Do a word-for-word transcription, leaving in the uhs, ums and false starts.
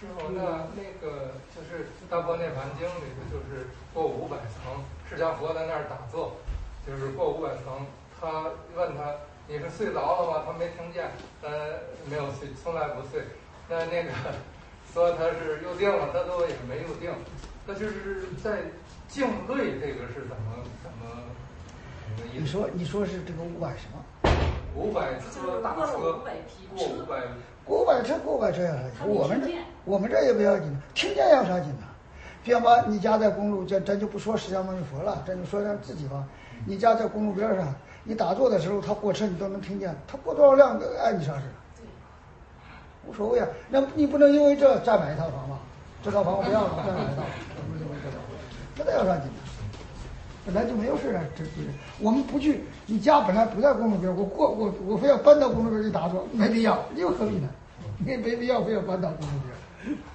师傅，那那个就是《大般涅盘经》里的，就是过五百层，释迦佛在那儿打坐，就是过五百层。他问他你是睡着了吗？他没听见，呃，没有睡，从来不睡。那那个说他是入定了，他说也没入定。那就是在静虑这个是怎么怎么怎么意思？ 你说你说是这个五百什么？ 五百车大车过五百。 过五百车，过五百车要啥紧？我们这我们这也不要紧，听见要啥紧呢？比方说你家在公路，咱咱就不说释迦牟尼佛了，咱就说咱自己吧。你家在公路边上，你打坐的时候，他过车你都能听见，他过多少辆碍你啥事？无所谓啊。那你不能因为这再买一套房吧？这套房我不要了，再买一套，这要啥紧呢？本来就没有事啊，这这我们不去，你家本来不在公路边，我过我我非要搬到公路边去打坐，没必要，又何必呢？你没必要非要搬到公路边。